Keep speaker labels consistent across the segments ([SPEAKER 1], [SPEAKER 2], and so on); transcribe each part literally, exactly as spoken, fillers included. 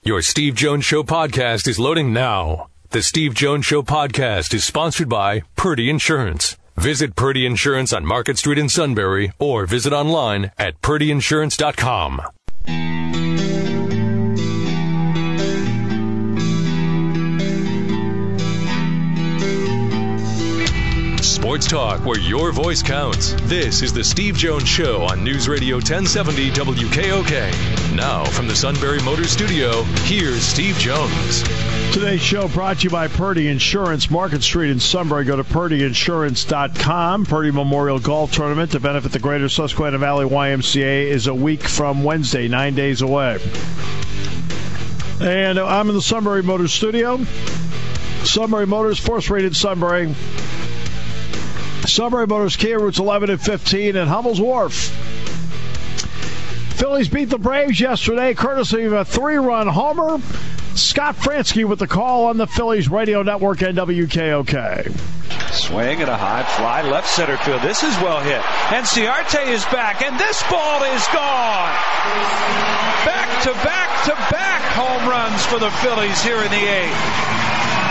[SPEAKER 1] Your Steve Jones Show podcast is loading now. The Steve Jones Show podcast is sponsored by Purdy Insurance. Visit Purdy Insurance on Market Street in Sunbury or visit online at purdy insurance dot com. Sports talk where your voice counts. This is the Steve Jones Show on News Radio ten seventy W K O K. Now from the Sunbury Motors Studio, here's Steve Jones.
[SPEAKER 2] Today's show brought to you by Purdy Insurance, Market Street in Sunbury. Go to purdy insurance dot com. Purdy Memorial Golf Tournament to benefit the Greater Susquehanna Valley Y M C A is a week from Wednesday, nine days away. And I'm in the Sunbury Motors Studio. Sunbury Motors, fourth-rated Sunbury. Sunbury Motors Kia, routes eleven and fifteen, and Hummel's Wharf. Phillies beat the Braves yesterday, courtesy of a three-run homer. Scott Fransky with the call on the Phillies radio network and W K O K.
[SPEAKER 3] Swing and a high fly, left center field. This is well hit. And Ciarte is back, and this ball is gone. Back to back to back home runs for the Phillies here in the eighth.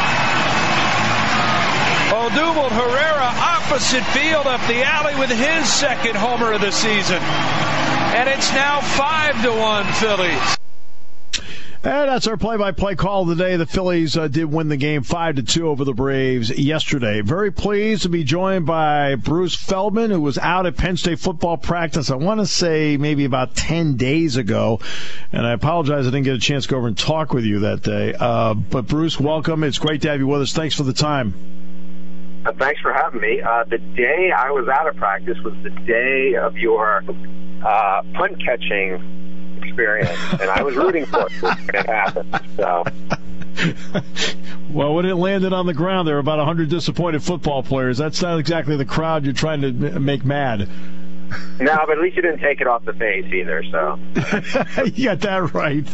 [SPEAKER 3] Odubel Herrera opposite field up the alley with his second homer of the season. And it's now five to one Phillies.
[SPEAKER 2] And that's our play-by-play call of the day. The Phillies uh, did win the game five to two over the Braves yesterday. Very pleased to be joined by Bruce Feldman, who was out at Penn State football practice, I want to say maybe about ten days ago. And I apologize I didn't get a chance to go over and talk with you that day. Uh, but, Bruce, welcome. It's great to have you with us. Thanks for the time.
[SPEAKER 4] Uh, thanks for having me. Uh, the day I was out of practice was the day of your uh, punt catching experience, and I was rooting for it when it happened. So,
[SPEAKER 2] well, when it landed on the ground, there were about one hundred disappointed football players. That's not exactly the crowd you're trying to make mad.
[SPEAKER 4] No, but at least you didn't take it off the face either, so.
[SPEAKER 2] You got that right.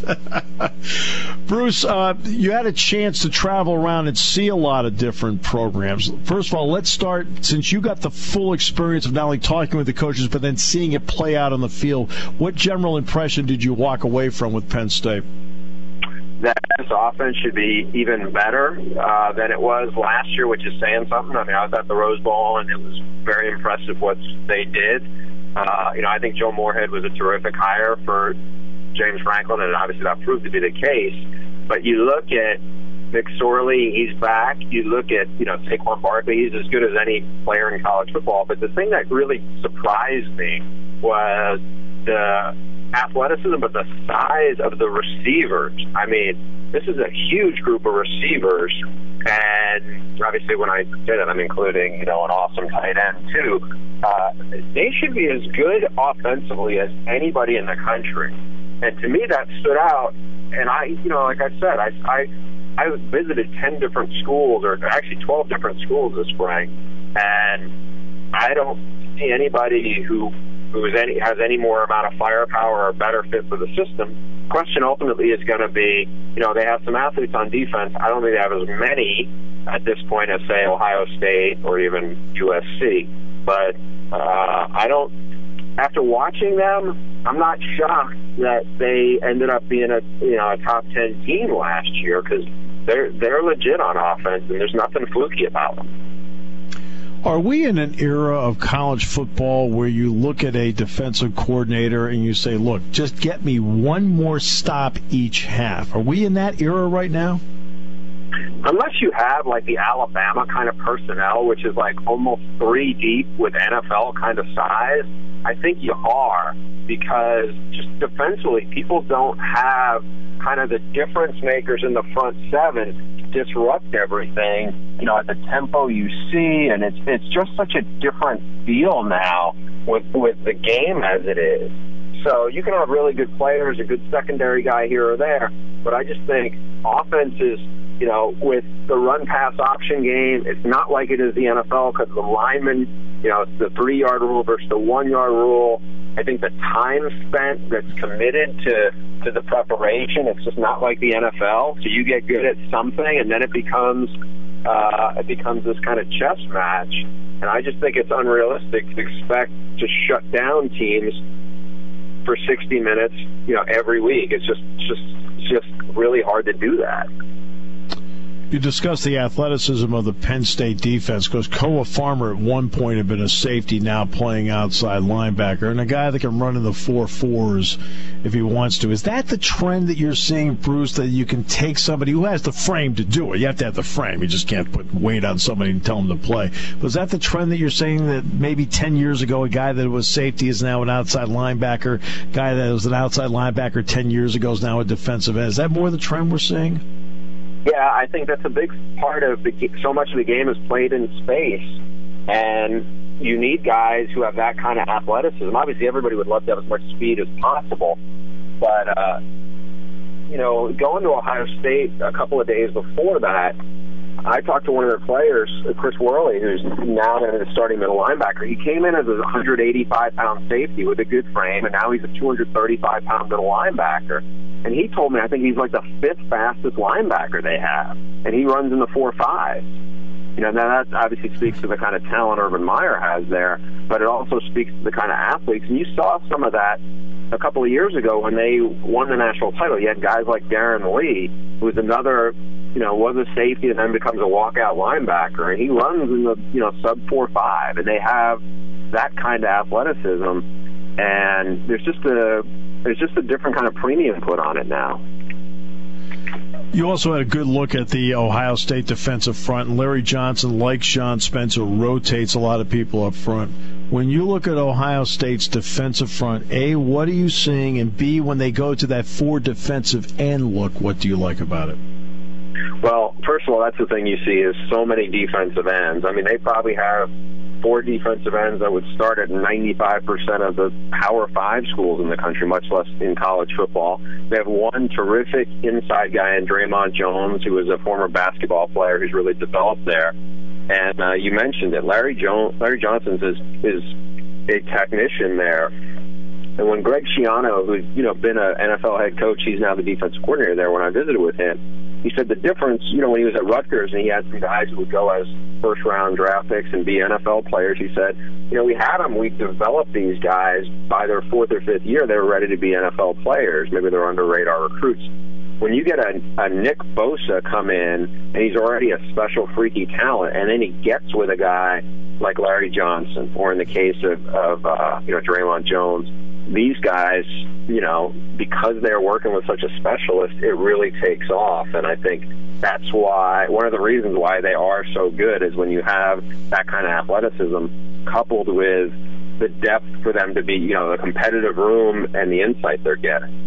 [SPEAKER 2] Bruce, uh, you had a chance to travel around and see a lot of different programs. First of all, let's start, since you got the full experience of not only talking with the coaches, but then seeing it play out on the field, what general impression did you walk away from with Penn State?
[SPEAKER 4] That this offense should be even better uh, than it was last year, which is saying something. I mean, I was at the Rose Bowl, and it was very impressive what they did. Uh, you know, I think Joe Moorhead was a terrific hire for James Franklin, and obviously that proved to be the case. But you look at Nick Sorley, he's back. You look at, you know, Saquon Barkley, he's as good as any player in college football. But the thing that really surprised me was the athleticism, but the size of the receivers. I mean, this is a huge group of receivers, and obviously when I say that, I'm including, you know, an awesome tight end too. Uh, they should be as good offensively as anybody in the country, and to me that stood out. And I, you know, like I said, I, I, I visited ten different schools, or actually twelve different schools this spring, and I don't see anybody who who is any, has any more amount of firepower or better fit for the system. Question ultimately is going to be, you know, they have some athletes on defense. I don't think they have as many at this point as, say, Ohio State or even U S C. But uh, I don't, after watching them, I'm not shocked that they ended up being a, you know, a top ten team last year, because they're, they're legit on offense, and there's nothing fluky about them.
[SPEAKER 2] Are we in an era of college football where you look at a defensive coordinator and you say, look, just get me one more stop each half? Are we in that era right now?
[SPEAKER 4] Unless you have, like, the Alabama kind of personnel, which is, like, almost three deep with N F L kind of size, I think you are, because just defensively, people don't have kind of the difference makers in the front seven to disrupt everything, you know, at the tempo you see, and it's it's just such a different feel now with with the game as it is. So you can have really good players, a good secondary guy here or there, but I just think offense is, you know, with the run-pass option game, it's not like it is the N F L, because the linemen, you know, it's the three-yard rule versus the one-yard rule. I think the time spent that's committed to, to the preparation, it's just not like the N F L. So you get good at something, and then it becomes uh, it becomes this kind of chess match. And I just think it's unrealistic to expect to shut down teams for sixty minutes, you know, every week. It's just just just really hard to do that.
[SPEAKER 2] You discussed the athleticism of the Penn State defense because Koa Farmer at one point had been a safety, now playing outside linebacker, and a guy that can run in the four fours if he wants to. Is that the trend that you're seeing, Bruce, that you can take somebody who has the frame to do it? You have to have the frame. You just can't put weight on somebody and tell them to play. But is that the trend that you're saying, that maybe ten years ago a guy that was safety is now an outside linebacker, a guy that was an outside linebacker ten years ago is now a defensive end? Is that more the trend we're seeing?
[SPEAKER 4] Yeah, I think that's a big part of the so much of the game is played in space, and you need guys who have that kind of athleticism. Obviously, everybody would love to have as much speed as possible, but uh, you know, going to Ohio State a couple of days before that, I talked to one of their players, Chris Worley, who's now the starting middle linebacker. He came in as a one hundred eighty-five pound safety with a good frame, and now he's a two hundred thirty-five pound middle linebacker. And he told me, I think he's like the fifth fastest linebacker they have, and he runs in the four five. You know, now that obviously speaks to the kind of talent Urban Meyer has there, but it also speaks to the kind of athletes. And you saw some of that a couple of years ago when they won the national title. You had guys like Darren Lee, who was another, you know, was a safety and then becomes a walkout linebacker, and he runs in the, you know, sub four five, and they have that kind of athleticism, and there's just a there's just a different kind of premium put on it now.
[SPEAKER 2] You also had a good look at the Ohio State defensive front, and Larry Johnson, like Sean Spencer, rotates a lot of people up front. When you look at Ohio State's defensive front, A, what are you seeing? And B, when they go to that four defensive end look, what do you like about it?
[SPEAKER 4] Well, first of all, that's the thing you see is so many defensive ends. I mean, they probably have four defensive ends that would start at ninety-five percent of the Power Five schools in the country, much less in college football. They have one terrific inside guy in Draymond Jones, who is a former basketball player who's really developed there. And uh, you mentioned it, Larry Jones, Larry Johnson is is a technician there. And when Greg Schiano, who's you know been an N F L head coach, he's now the defensive coordinator there. When I visited with him, he said the difference, you know, when he was at Rutgers and he had some guys who would go as first-round draft picks and be N F L players, he said, you know, we had them, we developed these guys by their fourth or fifth year, they were ready to be N F L players. Maybe they're under-radar recruits. When you get a, a Nick Bosa come in and he's already a special freaky talent, and then he gets with a guy like Larry Johnson, or in the case of, of uh, you know, Draymond Jones, these guys, you know, because they're working with such a specialist, it really takes off. And I think that's why, one of the reasons why they are so good is when you have that kind of athleticism coupled with the depth for them to be, you know, the competitive room and the insight they're getting.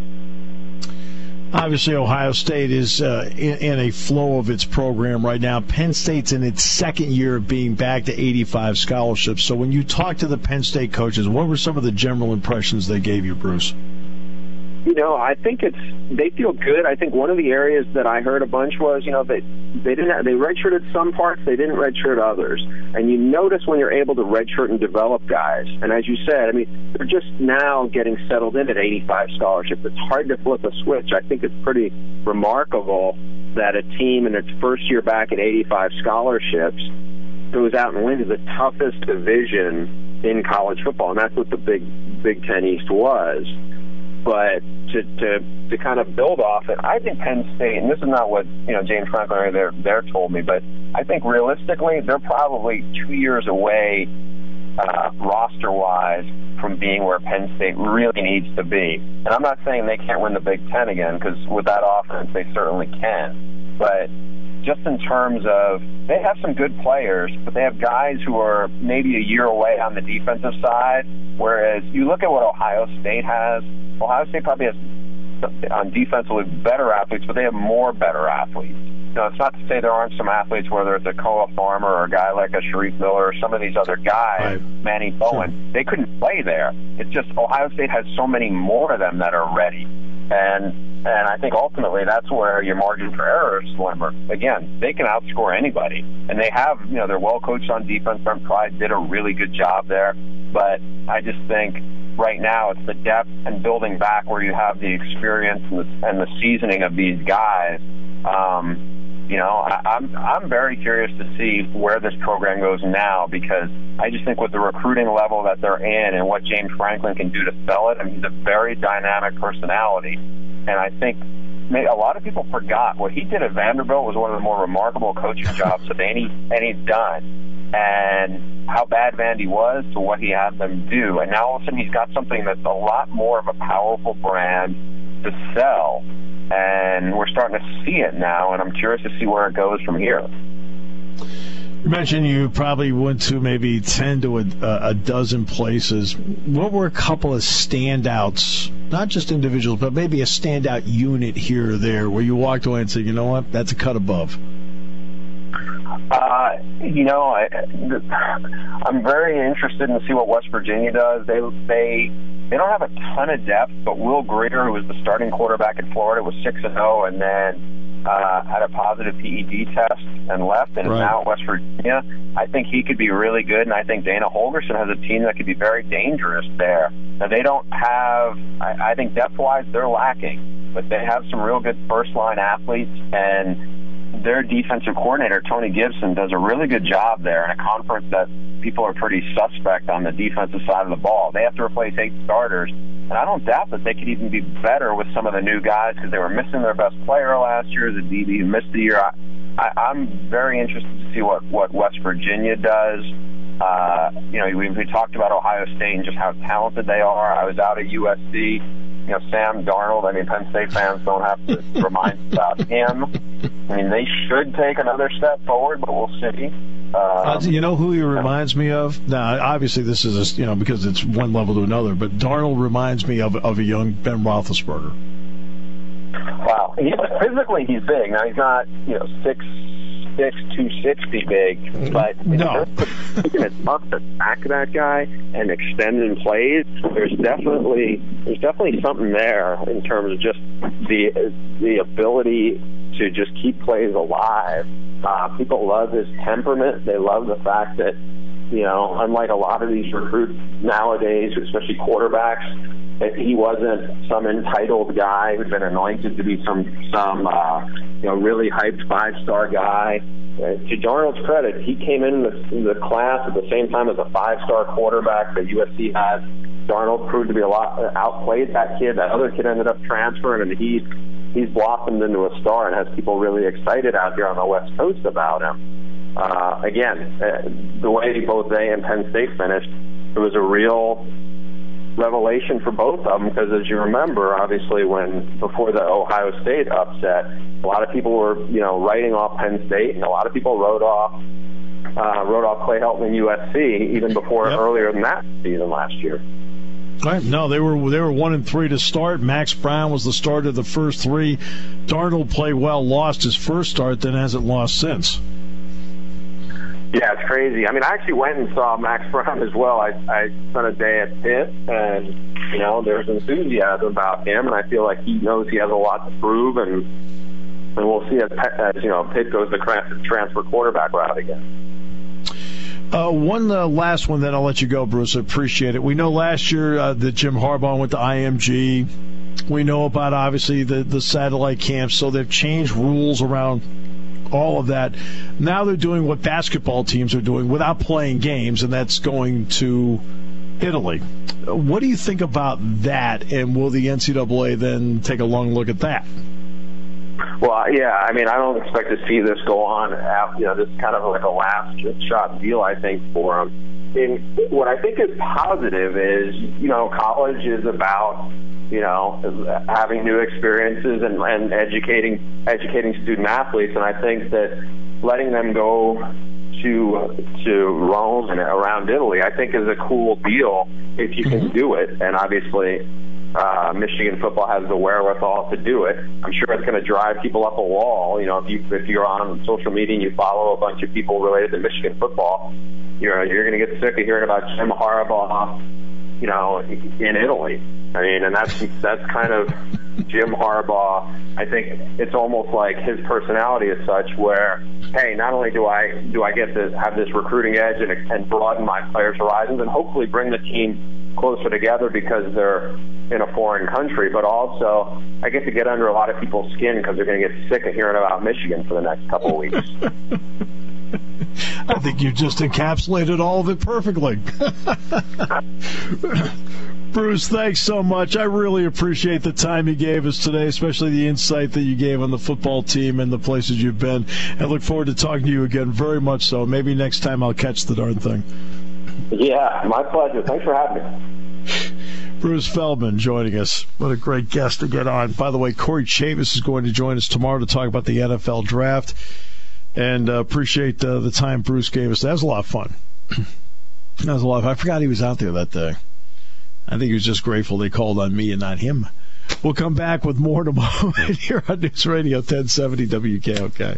[SPEAKER 2] Obviously, Ohio State is uh, in, in a flow of its program right now. Penn State's in its second year of being back to eighty-five scholarships. So when you talk to the Penn State coaches, what were some of the general impressions they gave you, Bruce?
[SPEAKER 4] You know, I think it's they feel good. I think one of the areas that I heard a bunch was, you know, they they didn't have, they redshirted some parts, they didn't redshirt others, and you notice when you're able to redshirt and develop guys. And as you said, I mean, they're just now getting settled in at eighty-five scholarships. It's hard to flip a switch. I think it's pretty remarkable that a team in its first year back at eighty-five scholarships goes out and wins the toughest division in college football, and that's what the Big Big Ten East was. But to, to to kind of build off it, I think Penn State, and this is not what you know James Franklin or there there told me, but I think realistically they're probably two years away uh, roster-wise from being where Penn State really needs to be. And I'm not saying they can't win the Big Ten again, because with that offense they certainly can. But just in terms of, they have some good players, but they have guys who are maybe a year away on the defensive side, whereas you look at what Ohio State has, Ohio State probably has on defensively better athletes, but they have more better athletes. You know, it's not to say there aren't some athletes, whether it's a Koa Farmer or a guy like a Sharif Miller or some of these other guys, right. Manny Bowen, sure. They couldn't play there. It's just Ohio State has so many more of them that are ready. And and I think ultimately that's where your margin for error is slimmer. Again, they can outscore anybody. And they have, you know, they're well coached on defense. Brent Pryde did a really good job there. But I just think right now it's the depth and building back where you have the experience and the, and the seasoning of these guys. Um, you know, I, I'm I'm very curious to see where this program goes now, because I just think with the recruiting level that they're in and what James Franklin can do to sell it, I mean, he's a very dynamic personality. And I think a lot of people forgot what he did at Vanderbilt was one of the more remarkable coaching jobs of any any done, and how bad Vandy was to what he had them do. And now all of a sudden he's got something that's a lot more of a powerful brand to sell, and we're starting to see it now, and I'm curious to see where it goes from here.
[SPEAKER 2] You mentioned you probably went to maybe ten to a, a dozen places. What were a couple of standouts, not just individuals, but maybe a standout unit here or there where you walked away and said, you know what, that's a cut above?
[SPEAKER 4] Uh, you know, I, I'm very interested in to see what West Virginia does. They they they don't have a ton of depth, but Will Greer, who was the starting quarterback in Florida, was six and zero, and then uh, had a positive P E D test and left, and right. is now at West Virginia. I think he could be really good, and I think Dana Holgorsen has a team that could be very dangerous there. Now, they don't have, I, I think depth-wise, they're lacking, but they have some real good first-line athletes, and their defensive coordinator, Tony Gibson, does a really good job there in a conference that people are pretty suspect on the defensive side of the ball. They have to replace eight starters, and I don't doubt that they could even be better with some of the new guys because they were missing their best player last year, the D B who missed the year. I, I, I'm very interested to see what, what West Virginia does. Uh, you know, we, we talked about Ohio State and just how talented they are. I was out at U S C. You know, Sam Darnold, I mean, Penn State fans don't have to remind about him. I mean, they should take another step forward, but we'll see. Um,
[SPEAKER 2] uh, you know who he reminds me of? Now, obviously, this is, a, you know, because it's one level to another, but Darnold reminds me of, of a young Ben Roethlisberger.
[SPEAKER 4] Wow. He, physically, he's big. Now, he's not, you know, six six, two sixty big, but
[SPEAKER 2] no.
[SPEAKER 4] It's tough to back that guy and extend in plays. There's definitely there's definitely something there in terms of just the the ability to just keep plays alive. Uh, people love his temperament. They love the fact that, you know, unlike a lot of these recruits nowadays, especially quarterbacks, that he wasn't some entitled guy who'd been anointed to be some some uh, you know really hyped five star guy. Uh, to Darnold's credit, he came in the, in the class at the same time as a five star quarterback that U S C had. Darnold proved to be a lot outplayed that kid. That other kid ended up transferring, and he he's blossomed into a star and has people really excited out here on the West Coast about him. Uh, again, uh, the way both they and Penn State finished, it was a real revelation for both of them, because as you remember, obviously, when before the Ohio State upset, a lot of people were, you know, writing off Penn State, and a lot of people wrote off uh, wrote off Clay Helton and U S C even before yep. earlier than that season last year.
[SPEAKER 2] Right. No, they were they were one and three to start. Max Brown was the starter of the first three. Darnold played well, lost his first start, then hasn't lost since.
[SPEAKER 4] Yeah, it's crazy. I mean, I actually went and saw Max Brown as well. I, I spent a day at Pitt, and, you know, there's enthusiasm about him, and I feel like he knows he has a lot to prove, and and we'll see as, as you know, Pitt goes the transfer quarterback route again.
[SPEAKER 2] Uh, one uh, last one, then I'll let you go, Bruce. I appreciate it. We know last year uh, that Jim Harbaugh went to I M G. We know about, obviously, the, the satellite camps, so they've changed rules around all of that. Now they're doing what basketball teams are doing without playing games, and that's going to Italy. What do you think about that, and will the N C double A then take a long look at that?
[SPEAKER 4] Well, yeah, I mean, I don't expect to see this go on. You know, this is kind of like a last-shot deal, I think, for them. And what I think is positive is, you know, college is about, you know, having new experiences and, and educating educating student athletes, and I think that letting them go to to Rome and around Italy, I think, is a cool deal if you can do it. And obviously, uh, Michigan football has the wherewithal to do it. I'm sure it's going to drive people up a wall. You know, if you if you're on social media and you follow a bunch of people related to Michigan football, you're you're going to get sick of hearing about Jim Harbaugh, you know, in Italy. I mean, and that's that's kind of Jim Harbaugh. I think it's almost like his personality is such where, hey, not only do I do I get to have this recruiting edge and, and broaden my players' horizons and hopefully bring the team closer together because they're in a foreign country, but also I get to get under a lot of people's skin because they're going to get sick of hearing about Michigan for the next couple of weeks.
[SPEAKER 2] I think you just encapsulated all of it perfectly. Bruce, thanks so much. I really appreciate the time you gave us today, especially the insight that you gave on the football team and the places you've been. I look forward to talking to you again very much so. Maybe next time I'll catch the darn thing.
[SPEAKER 4] Yeah, my pleasure. Thanks for having me.
[SPEAKER 2] Bruce Feldman joining us. What a great guest to get on. By the way, Corey Chavis is going to join us tomorrow to talk about the N F L draft. And uh, appreciate uh, the time Bruce gave us. That was a lot of fun. That was a lot of fun. I forgot he was out there that day. I think he was just grateful they called on me and not him. We'll come back with more tomorrow here on News Radio ten seventy W K O K.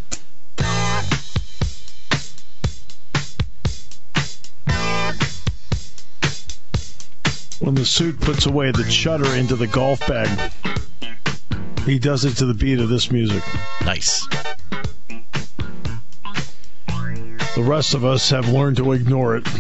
[SPEAKER 2] When the suit puts away the chutter into the golf bag, he does it to the beat of this music.
[SPEAKER 5] Nice.
[SPEAKER 2] The rest of us have learned to ignore it.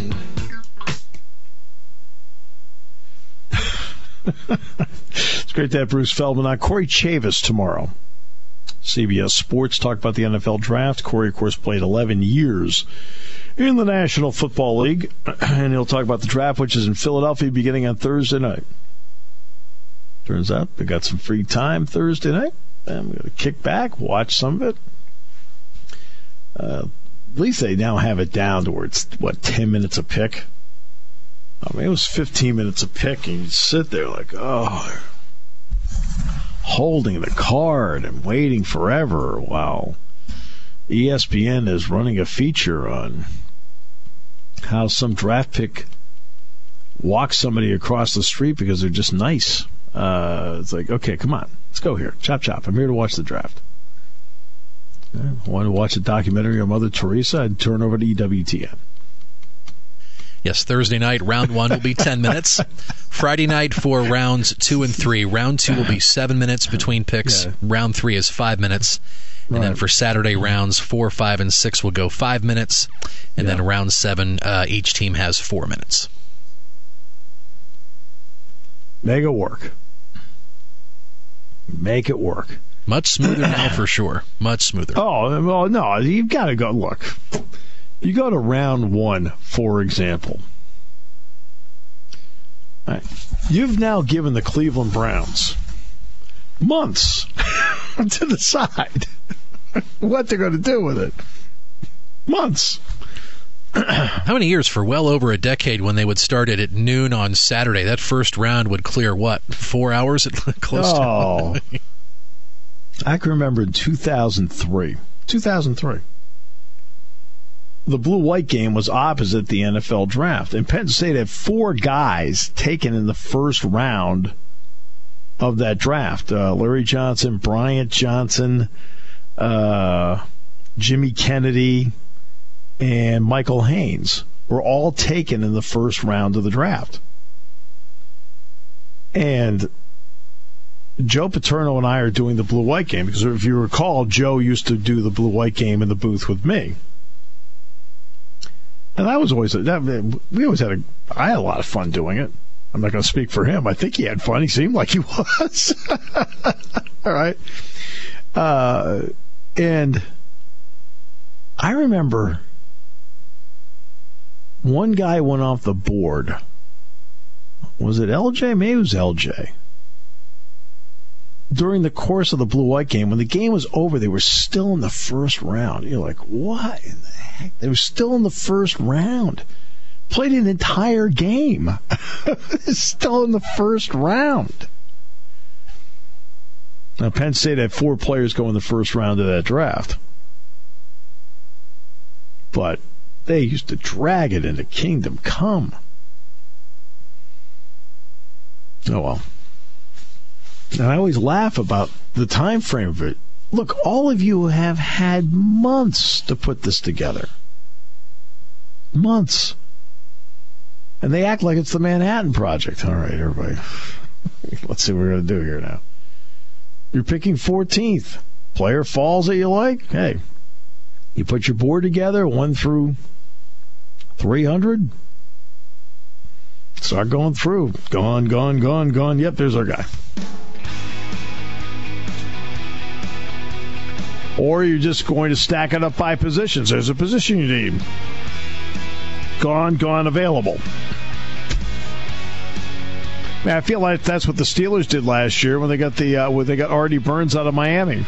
[SPEAKER 2] It's great to have Bruce Feldman on. Corey Chavis tomorrow. C B S Sports talk about the N F L draft. Corey, of course, played eleven years in the National Football League, and he'll talk about the draft, which is in Philadelphia beginning on Thursday night. Turns out we got some free time Thursday night. I'm going to kick back, watch some of it. Uh, at least they now have it down to where it's, what, ten minutes a pick? I mean, it was fifteen minutes a pick, and you'd sit there like, oh, holding the card and waiting forever while E S P N is running a feature on how some draft pick walks somebody across the street because they're just nice. Uh, it's like, okay, come on, let's go here. Chop, chop. I'm here to watch the draft. I want to watch a documentary on Mother Teresa, I'd turn over to E W T N.
[SPEAKER 5] Yes, Thursday night, round one will be ten minutes. Friday night for rounds two and three. Round two will be seven minutes between picks. Yeah. Round three is five minutes. And right. Then for Saturday, rounds four, five, and six will go five minutes. And yeah. Then round seven, uh, each team has four minutes.
[SPEAKER 2] Make it work. Make it work.
[SPEAKER 5] Much smoother now for sure. Much smoother.
[SPEAKER 2] Oh, well, no, you've got to go. Look, you go to round one, for example. Right. You've now given the Cleveland Browns months to decide what they're going to do with it. Months.
[SPEAKER 5] How many years? For well over a decade, when they would start it at noon on Saturday, that first round would clear, what, four hours? Close
[SPEAKER 2] oh.
[SPEAKER 5] to.
[SPEAKER 2] I can remember in two thousand three. two thousand three. The blue-white game was opposite the N F L draft. And Penn State had four guys taken in the first round of that draft. Uh, Larry Johnson, Bryant Johnson, uh, Jimmy Kennedy, and Michael Haynes were all taken in the first round of the draft. And Joe Paterno and I are doing the blue-white game because if you recall, Joe used to do the blue-white game in the booth with me. And that was always a, that, we always had a I had a lot of fun doing it. I'm not going to speak for him. I think he had fun. He seemed like he was. All right. Uh, and I remember one guy went off the board. Was it L J? Maybe it was L J. During the course of the blue-white game, when the game was over, they were still in the first round. You're like, what in the heck? They were still in the first round. Played an entire game. Still in the first round. Now, Penn State had four players go in the first round of that draft. But they used to drag it into Kingdom Come. Oh, well. And I always laugh about the time frame of it. Look, all of you have had months to put this together. Months. And they act like it's the Manhattan Project. All right, everybody. Let's see what we're going to do here now. You're picking fourteenth. Player falls that you like. Hey, you put your board together, one through three hundred. Start going through. Gone, gone, gone, gone. Yep, there's our guy. Or you're just going to stack it up by positions. There's a position you need. Gone, gone, available. Man, I feel like that's what the Steelers did last year when they got the uh, when they got Artie Burns out of Miami.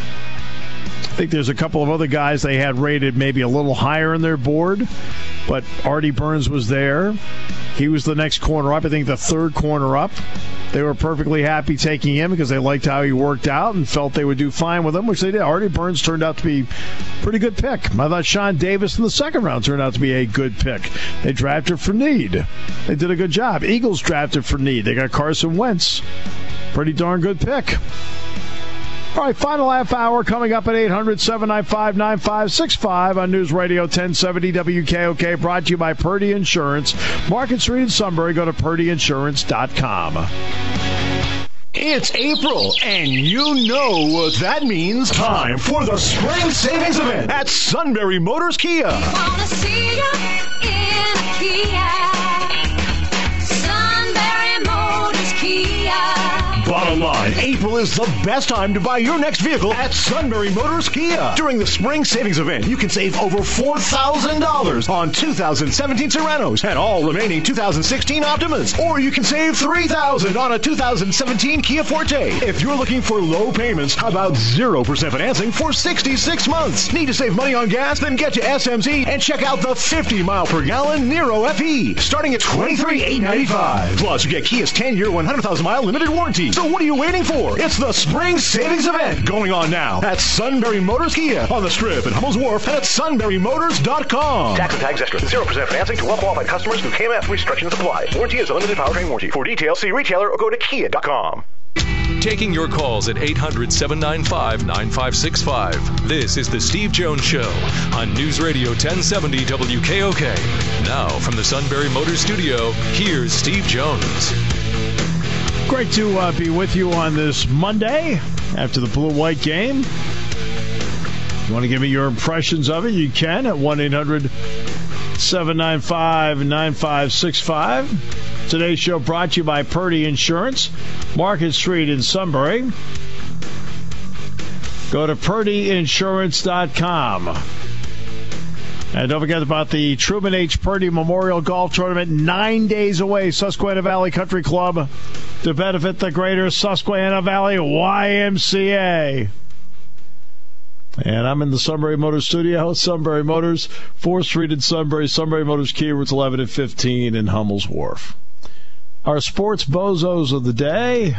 [SPEAKER 2] I think there's a couple of other guys they had rated maybe a little higher in their board, but Artie Burns was there. He was the next corner up. I think the third corner up. They were perfectly happy taking him because they liked how he worked out and felt they would do fine with him, which they did. Artie Burns turned out to be a pretty good pick. I thought Sean Davis in the second round turned out to be a good pick. They drafted for need. They did a good job. Eagles drafted for need. They got Carson Wentz. Pretty darn good pick. All right, final half hour coming up at eight hundred, seven nine five, nine five six five on News Radio ten seventy W K O K, brought to you by Purdy Insurance. Market Street in Sunbury. Go to purdy insurance dot com.
[SPEAKER 6] It's April, and you know what that means. Time for the Spring Savings Event at Sunbury Motors Kia.
[SPEAKER 7] We wanna see you in a Kia. Sunbury Motors Kia.
[SPEAKER 6] Bottom line, April is the best time to buy your next vehicle at Sunbury Motors Kia. During the Spring Savings Event, you can save over four thousand dollars on two thousand seventeen Serranos and all remaining two thousand sixteen Optimas. Or you can save three thousand dollars on a two thousand seventeen Kia Forte. If you're looking for low payments, how about zero percent financing for sixty-six months? Need to save money on gas? Then get to S M Z and check out the fifty mile per gallon Nero F E, starting at twenty-three thousand eight hundred ninety-five dollars. Plus, you get Kia's ten-year, one hundred thousand mile limited warranty. So what are you waiting for? It's the Spring Savings Event going on now at Sunbury Motors Kia on the Strip at Hummel's Wharf and at sunbury motors dot com.
[SPEAKER 8] Tax and tags extra. zero percent financing to well-qualified customers through K M F. Restrictions apply. Warranty is a limited powertrain warranty. For details, see retailer or go to kia dot com.
[SPEAKER 1] Taking your calls at eight hundred, seven nine five, nine five six five. This is the Steve Jones Show on News Radio ten seventy W K O K. Now from the Sunbury Motors Studio, here's Steve Jones.
[SPEAKER 2] Great to uh, be with you on this Monday after the blue-white game. You want to give me your impressions of it? You can at one eight hundred, seven nine five, nine five six five. Today's show brought to you by Purdy Insurance, Market Street in Sunbury. Go to purdy insurance dot com. And don't forget about the Truman H. Purdy Memorial Golf Tournament, nine days away, Susquehanna Valley Country Club, to benefit the greater Susquehanna Valley Y M C A. And I'm in the Sunbury Motors studio, Sunbury Motors, fourth Street in Sunbury, Sunbury Motors Kia, routes eleven and fifteen in Hummel's Wharf. Our sports bozos of the day.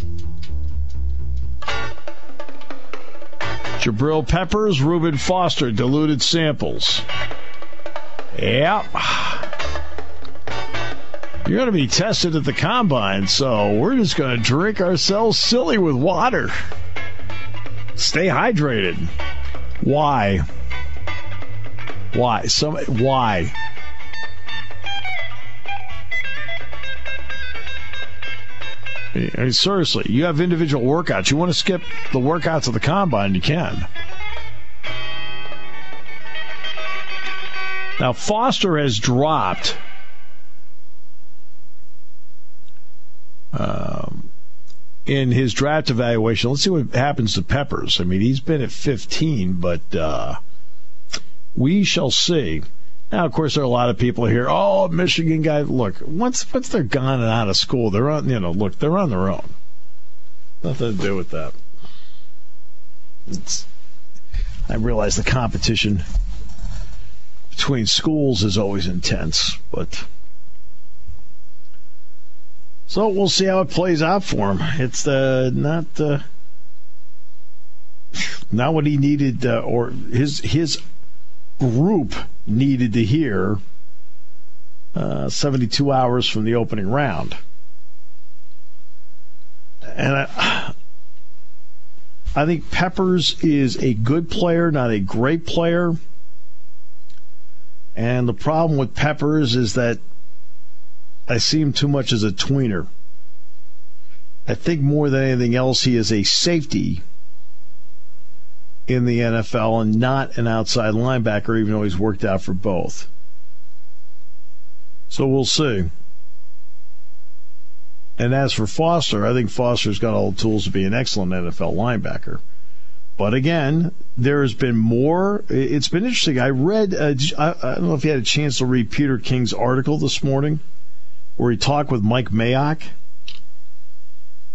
[SPEAKER 2] Jabril Peppers, Reuben Foster, diluted samples. Yep. You're going to be tested at the combine, so we're just going to drink ourselves silly with water. Stay hydrated. Why? Why? Some, why? I mean, seriously, you have individual workouts. You want to skip the workouts of the combine, you can. Now, Foster has dropped um, in his draft evaluation. Let's see what happens to Peppers. I mean, he's been at fifteen, but uh, we shall see. Now, of course, there are a lot of people here. Oh, Michigan guy. Look, once once they're gone and out of school, they're on. You know, look, they're on their own. Nothing to do with that. It's, I realize the competition between schools is always intense, but so we'll see how it plays out for him. It's uh, not uh, not what he needed, uh, or his his group needed to hear uh, seventy-two hours from the opening round. And I, I think Peppers is a good player, not a great player. And the problem with Peppers is that I see him too much as a tweener. I think more than anything else, he is a safety in the N F L and not an outside linebacker, even though he's worked out for both. So we'll see. And as for Foster, I think Foster's got all the tools to be an excellent N F L linebacker. But again, there has been more. It's been interesting. I read, uh, I, I don't know if you had a chance to read Peter King's article this morning, where he talked with Mike Mayock.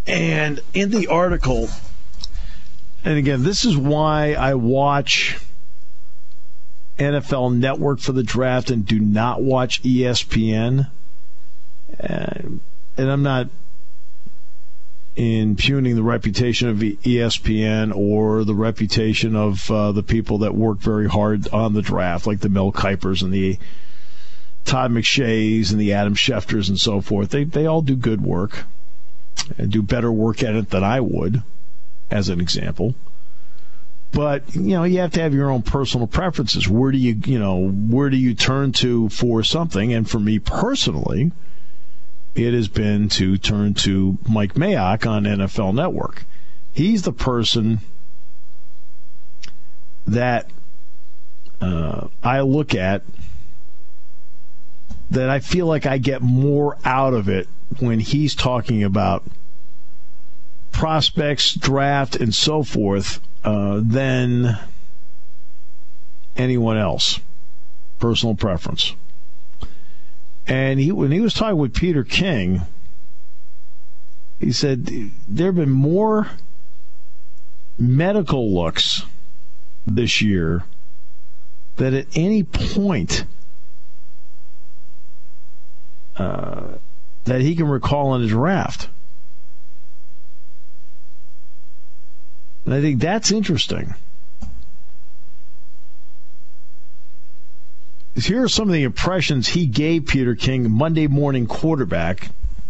[SPEAKER 2] And in the article, and again, this is why I watch N F L Network for the draft and do not watch E S P N. And, and I'm not impugning the reputation of E S P N or the reputation of uh, the people that work very hard on the draft, like the Mel Kipers and the Todd McShays and the Adam Schefters and so forth. They they all do good work and do better work at it than I would, as an example. But, you know, you have to have your own personal preferences. Where do you, you know, where do you turn to for something? And for me personally, it has been to turn to Mike Mayock on N F L Network. He's the person that uh, I look at that I feel like I get more out of it when he's talking about prospects, draft, and so forth uh, than anyone else. Personal preference. And he, when he was talking with Peter King, he said there have been more medical looks this year than at any point uh, that he can recall in his draft. And I think that's interesting. Here are some of the impressions he gave Peter King, Monday morning quarterback.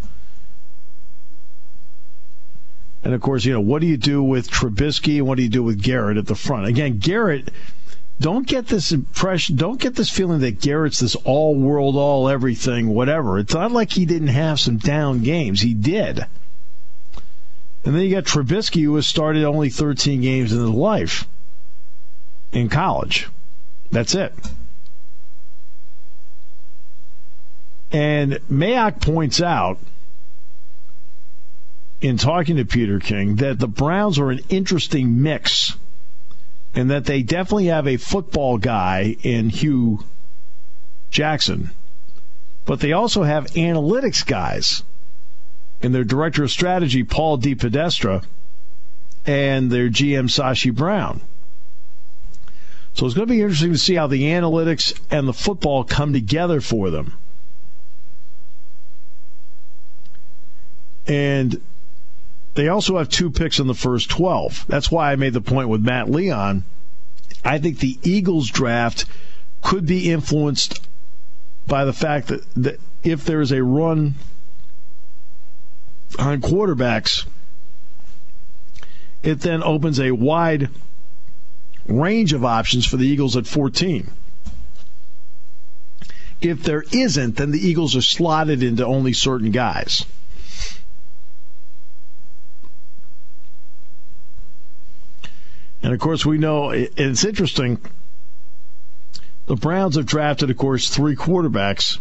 [SPEAKER 2] And, of course, you know, what do you do with Trubisky and what do you do with Garrett at the front? Again, Garrett, don't get this impression, don't get this feeling that Garrett's this all-world, all-everything, whatever. It's not like he didn't have some down games. He did. And then you got Trubisky, who has started only thirteen games in his life in college. That's it. And Mayock points out, in talking to Peter King, that the Browns are an interesting mix and that they definitely have a football guy in Hugh Jackson, but they also have analytics guys in their director of strategy, Paul DePodesta, and their G M, Sashi Brown. So it's going to be interesting to see how the analytics and the football come together for them. And they also have two picks in the first twelve. That's why I made the point with Matt Leon. I think the Eagles draft could be influenced by the fact that, that if there is a run on quarterbacks, it then opens a wide range of options for the Eagles at fourteen. If there isn't, then the Eagles are slotted into only certain guys. And, of course, we know, it's interesting, the Browns have drafted, of course, three quarterbacks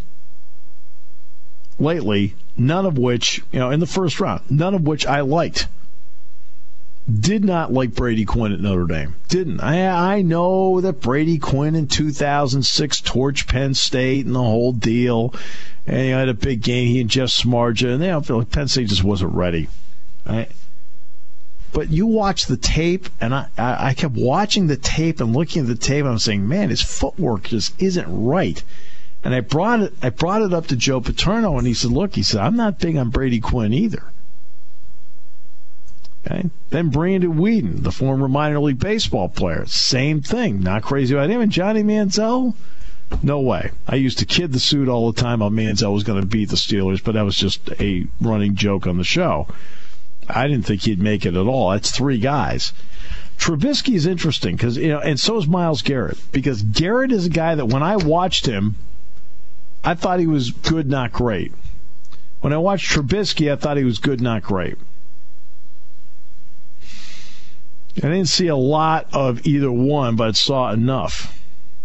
[SPEAKER 2] lately, none of which, you know, in the first round, none of which I liked. Did not like Brady Quinn at Notre Dame. Didn't. I, I know that Brady Quinn in two thousand six torched Penn State and the whole deal. And he had a big game, he and Jeff Smarja, and they don't feel like Penn State just wasn't ready. Right? But you watch the tape, and I, I, I kept watching the tape and looking at the tape, and I was saying, man, his footwork just isn't right. And I brought it I brought it up to Joe Paterno, and he said, look, he said, I'm not big on Brady Quinn either. Okay. Then Brandon Whedon, the former minor league baseball player, same thing. Not crazy about him. And Johnny Manziel, no way. I used to kid the suit all the time on Manziel was going to beat the Steelers, but that was just a running joke on the show. I didn't think he'd make it at all. That's three guys. Trubisky is interesting because, you know, and so is Myles Garrett, because Garrett is a guy that when I watched him, I thought he was good, not great. When I watched Trubisky, I thought he was good, not great. I didn't see a lot of either one, but I saw enough.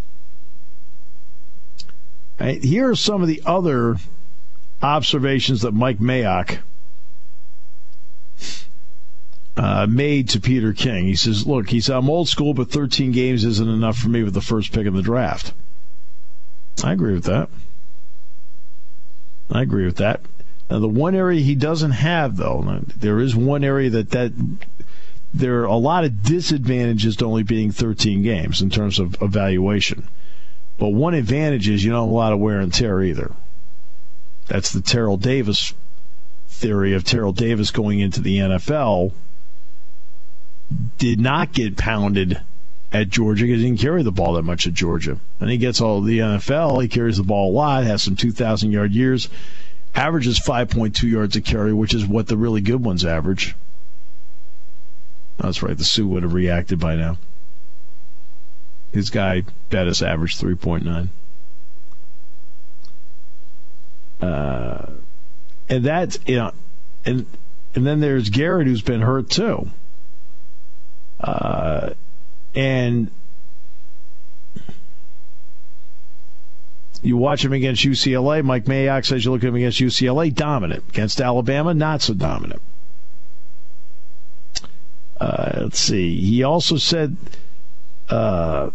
[SPEAKER 2] Right, here are some of the other observations that Mike Mayock uh, made to Peter King. He says, look, he said, I'm old school, but thirteen games isn't enough for me with the first pick in the draft. I agree with that. I agree with that. Now, the one area he doesn't have, though, there is one area that, that there are a lot of disadvantages to only being thirteen games in terms of evaluation. But one advantage is you don't have a lot of wear and tear either. That's the Terrell Davis theory of Terrell Davis going into the N F L. Did not get pounded at Georgia because he didn't carry the ball that much at Georgia. And he gets all the N F L. He carries the ball a lot, has some two thousand yard years, averages five point two yards a carry, which is what the really good ones average. That's right. The Sioux would have reacted by now. His guy, Bettis, averaged three point nine. Uh, and that's, you know, and, and then there's Garrett, who's been hurt too. Uh, and you watch him against U C L A. Mike Mayock says you look at him against U C L A, dominant. Against Alabama, not so dominant. Uh, let's see. He also said uh,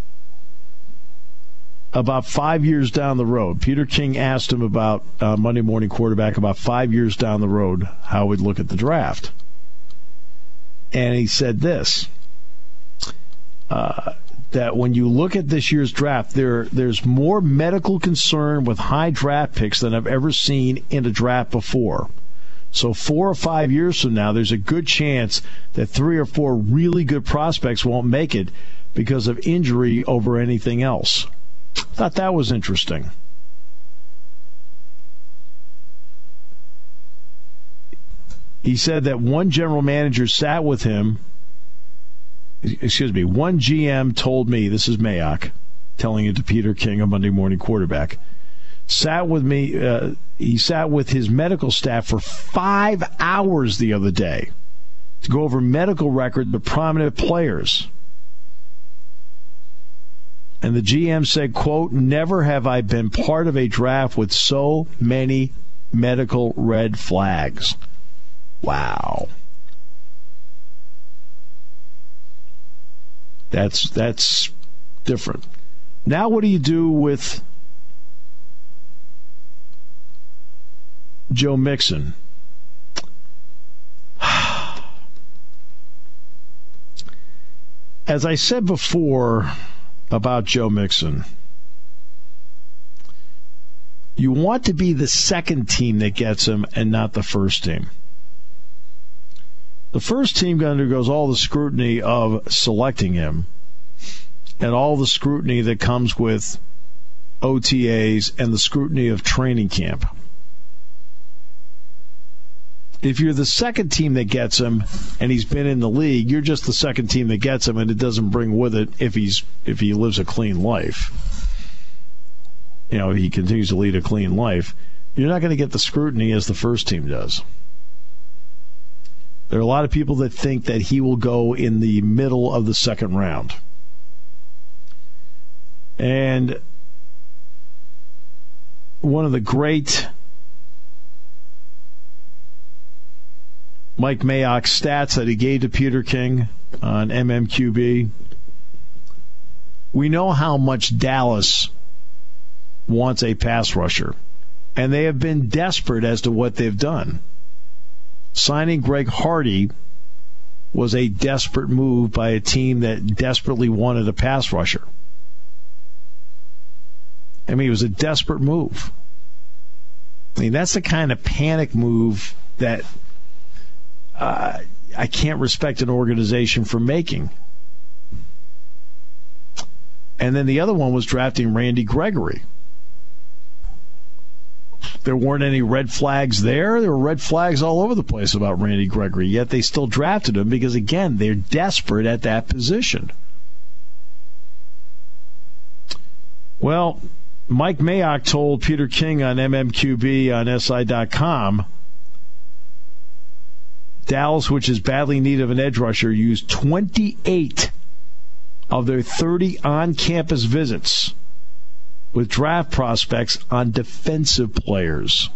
[SPEAKER 2] about five years down the road, Peter King asked him about uh, Monday Morning Quarterback about five years down the road, how we'd look at the draft. And he said this, uh, that when you look at this year's draft, there there's more medical concern with high draft picks than I've ever seen in a draft before. So four or five years from now, there's a good chance that three or four really good prospects won't make it because of injury over anything else. I thought that was interesting. He said that one general manager sat with him, excuse me, one G M told me, this is Mayock telling it to Peter King, a Monday Morning Quarterback, sat with me, uh, he sat with his medical staff for five hours the other day to go over medical records of prominent players. And the G M said, quote, never have I been part of a draft with so many medical red flags. Wow. That's that's different. Now what do you do with Joe Mixon? As I said before about Joe Mixon, you want to be the second team that gets him and not the first team. The first team undergoes all the scrutiny of selecting him and all the scrutiny that comes with O T As and the scrutiny of training camp. If you're the second team that gets him and he's been in the league, you're just the second team that gets him, and it doesn't bring with it if he's if he lives a clean life. You know, he continues to lead a clean life. You're not going to get the scrutiny as the first team does. There are a lot of people that think that he will go in the middle of the second round. And one of the great Mike Mayock stats that he gave to Peter King on M M Q B, we know how much Dallas wants a pass rusher, and they have been desperate as to what they've done. Signing Greg Hardy was a desperate move by a team that desperately wanted a pass rusher. I mean, it was a desperate move. I mean, that's the kind of panic move that uh, I can't respect an organization for making. And then the other one was drafting Randy Gregory. There weren't any red flags there. There were red flags all over the place about Randy Gregory, yet they still drafted him because, again, they're desperate at that position. Well, Mike Mayock told Peter King on M M Q B on S I dot com, Dallas, which is badly in need of an edge rusher, used twenty-eight of their thirty on-campus visits with draft prospects on defensive players.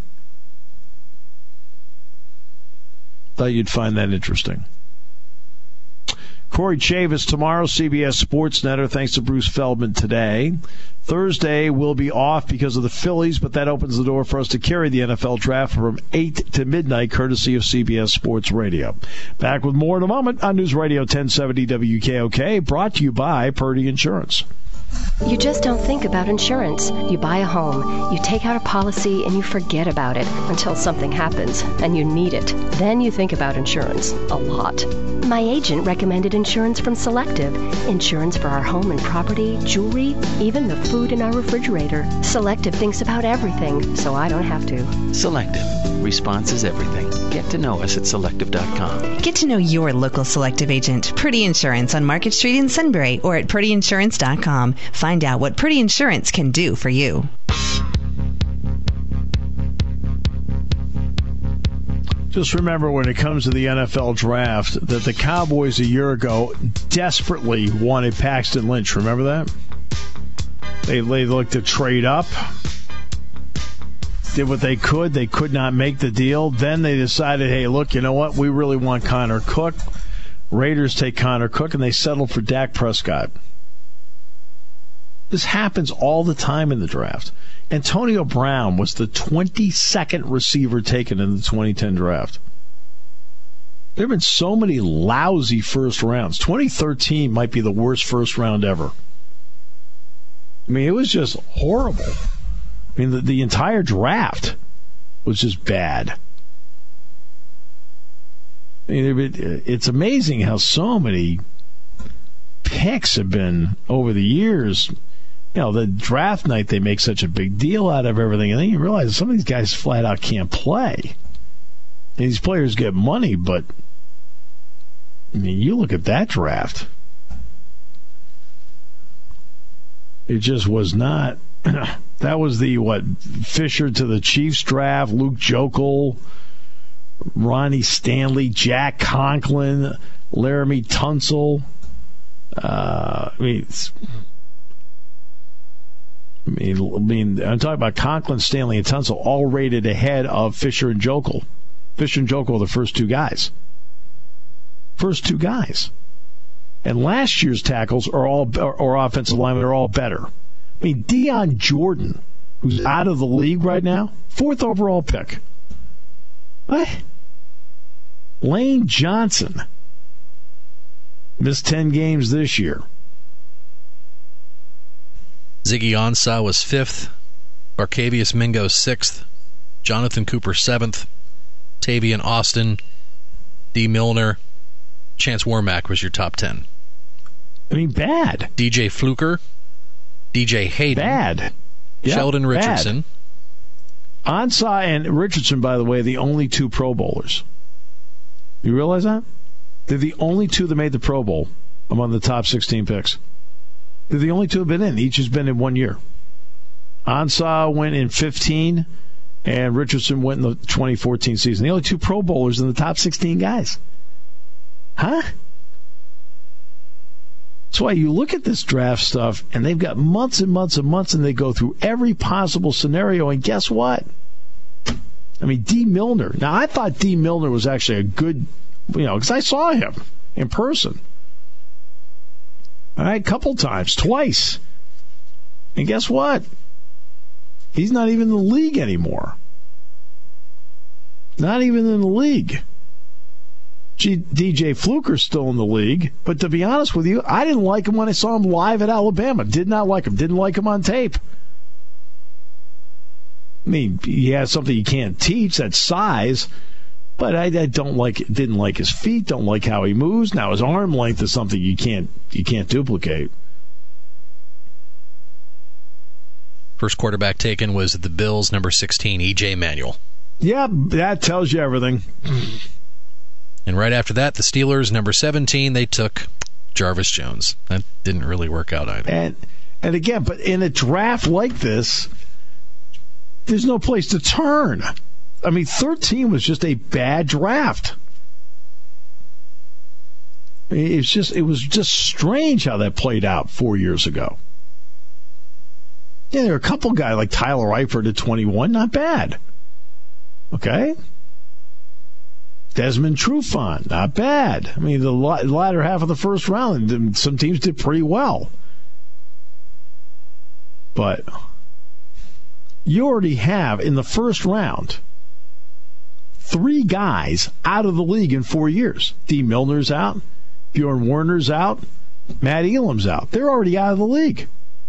[SPEAKER 2] Thought you'd find that interesting. Corey Chavis tomorrow, C B S SportsNetter, thanks to Bruce Feldman today. Thursday will be off because of the Phillies, but that opens the door for us to carry the N F L draft from eight to midnight, courtesy of C B S Sports Radio. Back with more in a moment on News Radio ten seventy W K O K, brought to you by Purdy Insurance.
[SPEAKER 9] You just don't think about insurance. You buy a home, you take out a policy, and you forget about it until something happens and you need it. Then you think about insurance a lot. My agent recommended insurance from Selective. Insurance for our home and property, jewelry, even the food in our refrigerator. Selective thinks about everything, so I don't have to.
[SPEAKER 10] Selective. Response is everything. Get to know us at selective dot com.
[SPEAKER 11] Get to know your local Selective agent, Purdy Insurance on Market Street in Sunbury, or at purdy insurance dot com. Find out what Purdy Insurance can do for you.
[SPEAKER 2] Just remember, when it comes to the N F L draft, that the Cowboys a year ago desperately wanted Paxton Lynch. Remember that? They, they looked to trade up, did what they could. They could not make the deal. Then they decided, hey, look, you know what? We really want Connor Cook. Raiders take Connor Cook, and they settled for Dak Prescott. This happens all the time in the draft. Antonio Brown was the twenty-second receiver taken in the twenty ten draft. There have been so many lousy first rounds. twenty thirteen might be the worst first round ever. I mean, it was just horrible. I mean, the, the entire draft was just bad. I mean, it's amazing how so many picks have been over the years. You know, the draft night, they make such a big deal out of everything, and then you realize some of these guys flat out can't play. And these players get money, but I mean, you look at that draft. It just was not. That was the, what, Fisher to the Chiefs draft, Luke Jokel, Ronnie Stanley, Jack Conklin, Laramie Tunsil. Uh, I mean, it's, I mean, I mean, I'm talking about Conklin, Stanley, and Tunsil, all rated ahead of Fisher and Jokel. Fisher and Jokel are the first two guys. First two guys. And last year's tackles are all, or offensive linemen are all better. I mean, Deion Jordan, who's out of the league right now, fourth overall pick. What? Lane Johnson missed ten games this year.
[SPEAKER 5] Ziggy Ansah was fifth. Arcavius Mingo sixth. Jonathan Cooper seventh. Tavian Austin. D. Milner. Chance Warmack was your top ten.
[SPEAKER 2] I mean, bad.
[SPEAKER 5] D J Fluker. D J Hayden.
[SPEAKER 2] Bad. Yep,
[SPEAKER 5] Sheldon Richardson.
[SPEAKER 2] Bad. Ansah and Richardson, by the way, the only two Pro Bowlers. You realize that? They're the only two that made the Pro Bowl among the top sixteen picks. They're the only two who have been in. Each has been in one year. Ansah went in fifteen, and Richardson went in the twenty fourteen season. The only two Pro Bowlers in the top sixteen guys. Huh? That's why you look at this draft stuff, and they've got months and months and months, and they go through every possible scenario, and guess what? I mean, D. Milner. Now, I thought D. Milner was actually a good, you know, because I saw him in person. All right, a couple times, twice. And guess what? He's not even in the league anymore. Not even in the league. G- D J Fluker's still in the league, but to be honest with you, I didn't like him when I saw him live at Alabama. Did not like him. Didn't like him on tape. I mean, he has something you can't teach, that's size, but I, I don't like, didn't like his feet, don't like how he moves. Now his arm length is something you can't you can't duplicate.
[SPEAKER 5] First quarterback taken was the Bills, number sixteen, E J Manuel.
[SPEAKER 2] Yeah, that tells you everything.
[SPEAKER 5] And right after that, the Steelers, number seventeen, they took Jarvis Jones. That didn't really work out either.
[SPEAKER 2] And and again, but in a draft like this, there's no place to turn. I mean, thirteen was just a bad draft. It's just it was just strange how that played out four years ago. Yeah, there were a couple guys like Tyler Eifert at twenty-one, not bad. Okay? Desmond Trufant, not bad. I mean, the latter half of the first round, some teams did pretty well. But you already have, in the first round, three guys out of the league in four years. Dee Milner's out, Bjorn Werner's out, Matt Elam's out. They're already out of the league.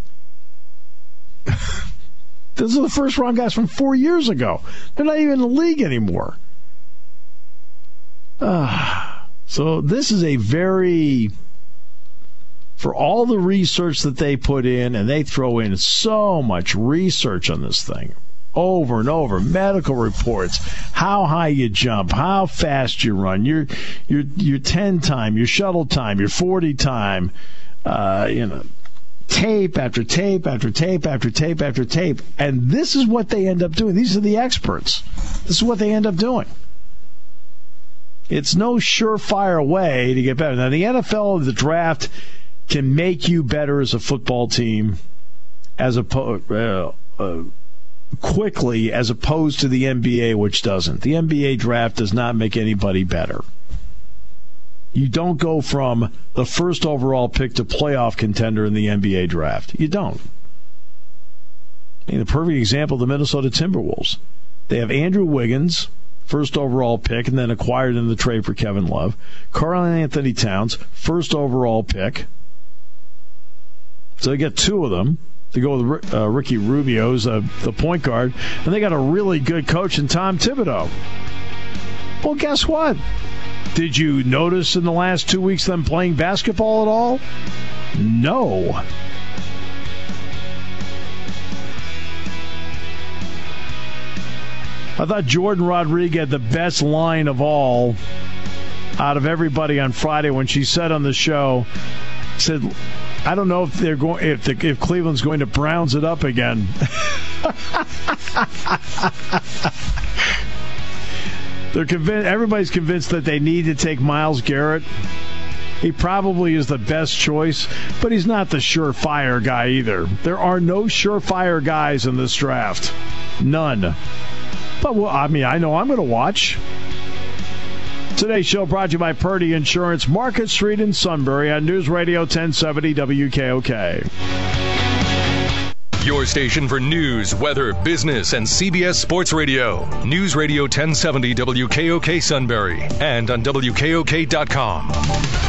[SPEAKER 2] Those are the first round guys from four years ago. They're not even in the league anymore. Uh, so this is a very, for all the research that they put in, and they throw in so much research on this thing, over and over, medical reports, how high you jump, how fast you run, your your your ten time, your shuttle time, your forty time, uh, you know, tape after tape after tape after tape after tape. And this is what they end up doing. These are the experts. This is what they end up doing. It's no surefire way to get better. Now, the N F L, the draft, can make you better as a football team as opposed uh, uh, quickly as opposed to the N B A, which doesn't. The N B A draft does not make anybody better. You don't go from the first overall pick to playoff contender in the N B A draft. You don't. I mean, the perfect example, the Minnesota Timberwolves. They have Andrew Wiggins, first overall pick, and then acquired in the trade for Kevin Love. Karl Anthony Towns, first overall pick. So they get two of them. They go with uh, Ricky Rubio's uh, the point guard, and they got a really good coach in Tom Thibodeau. Well, guess what? Did you notice in the last two weeks them playing basketball at all? No. I thought Jordan Rodriguez had the best line of all out of everybody on Friday when she said on the show, said, I don't know if they're going if the, if Cleveland's going to Browns it up again. They're convinced. Everybody's convinced that they need to take Myles Garrett. He probably is the best choice, but he's not the surefire guy either. There are no surefire guys in this draft. None. But, well, I mean, I know I'm going to watch. Today's show brought to you by Purdy Insurance, Market Street in Sunbury on News Radio ten seventy W K O K.
[SPEAKER 1] Your station for news, weather, business, and C B S Sports Radio. News Radio ten seventy W K O K Sunbury and on W K O K dot com.